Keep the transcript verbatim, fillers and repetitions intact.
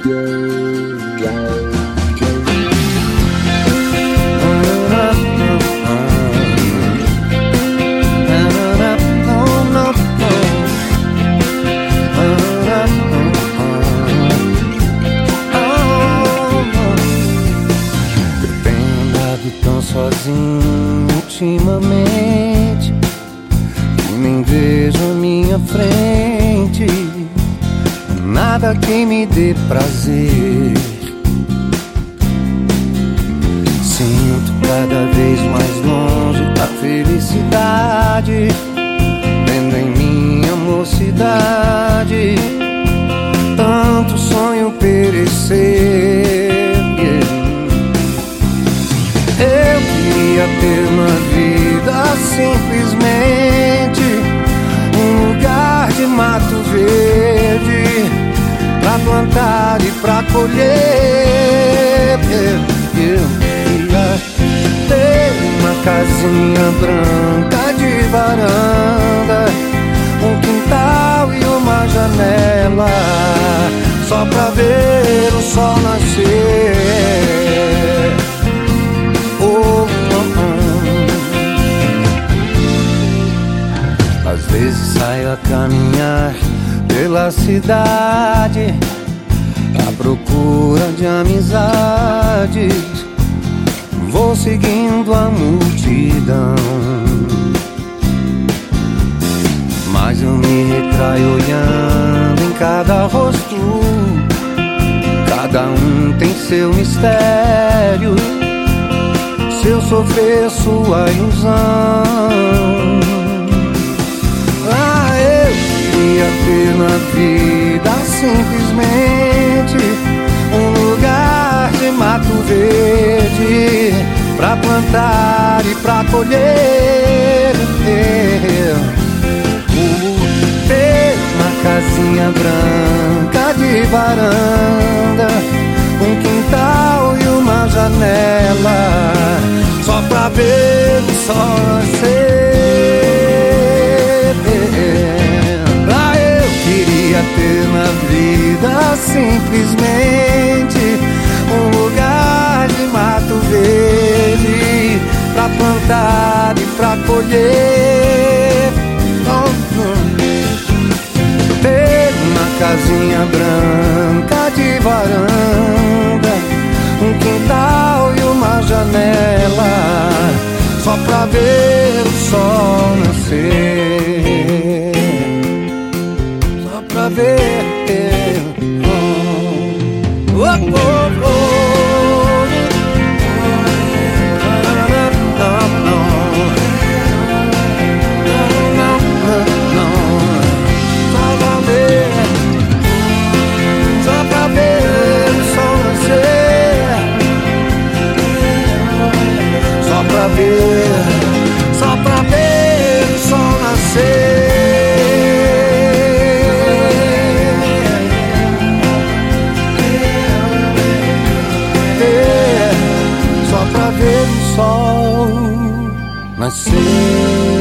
Sozinho ultimamente, e nem vejo à minha frente nada que me dê prazer. Sinto cada vez mais longe a felicidade, vendo em minha mocidade tanto sonho perecer. Eu queria ter na vida simplesmente um lugar de mato verde pra plantar e pra colher. Eu queria ter uma casinha branca de varanda, um quintal e uma janela só pra ver o sol nascer. Às vezes saio a caminhar pela cidade à procura de amizades. Vou seguindo a multidão, mas eu me retraio olhando em cada rosto. Cada um tem seu mistério, seu sofrer, sua ilusão. Queria ter na vida simplesmente um lugar de mato verde pra plantar e pra colher. Ter uma casinha branca de varanda, um quintal e uma janela só pra ver o sol nascer. Queria ter na vida simplesmente um lugar de mato verde pra plantar e pra colher. Ter uma casinha branca de varanda, um quintal e uma janela só pra ver o sol nascer. Pra ver oh, oh, oh, oh. Só pra ver o sol nascer. Só pra ver, só pra ver o sol nascer. Pra ver o sol nascer.